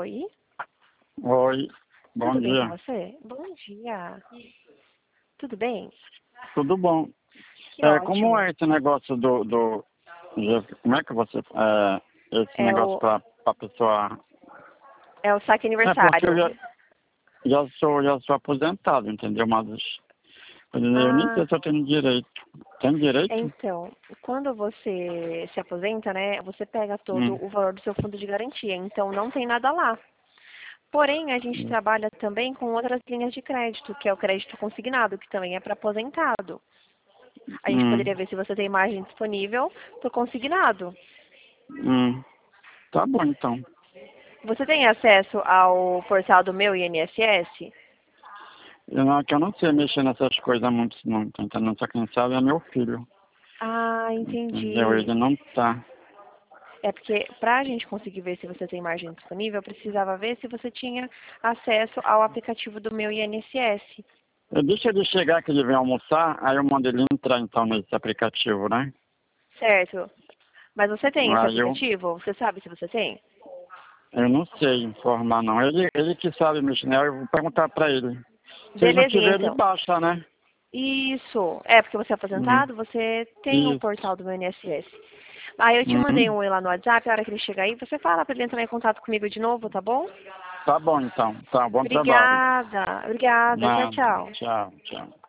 Oi, Oi, bom tudo bem com dia. você? Bom dia. Tudo bem? Tudo bom? Que Como ótimo. é esse negócio como é que você... esse É negócio o, para a pessoa... é o saque Porque eu aniversário. já sou aposentado, entendeu? Mas eu nem Ah, sei se eu tenho direito. Tem direito? então, quando você se aposenta, né, você pega todo Hum, o valor do seu fundo de garantia, então não tem nada lá. Porém, a gente hum, trabalha também com outras linhas de crédito, que é o crédito consignado, que também é para aposentado. A gente hum, poderia ver se você tem margem disponível para o consignado. hum. Tá bom, então. Você tem acesso ao portal do meu INSS? Que eu não sei mexer nessas coisas muito, não. Tá entendendo? Só quem sabe é meu filho. Ah, Entendeu? entendi. Ele não tá. É porque para a gente conseguir ver se você tem margem disponível, eu precisava ver se você tinha acesso ao aplicativo do meu INSS. Deixa ele chegar que ele vem almoçar, aí eu mando ele entrar então nesse aplicativo, né? Certo? Mas você tem esse Aí eu, aplicativo? Você sabe se você tem? eu não sei informar não. Ele que sabe mexer, né? Eu vou perguntar pra ele. Se ele não Belezinha, tiver, ele então. baixa, né? Isso. É porque você é Uhum. aposentado, você tem o Isso. portal do meu INSS. Aí eu te mandei Uhum. um oi lá no WhatsApp, a hora que ele chegar aí, você fala para ele entrar em contato comigo de novo, tá bom? Tá bom então. Tá, bom trabalho. Obrigada. Obrigada. Tchau, Nada. tchau. Tchau, tchau.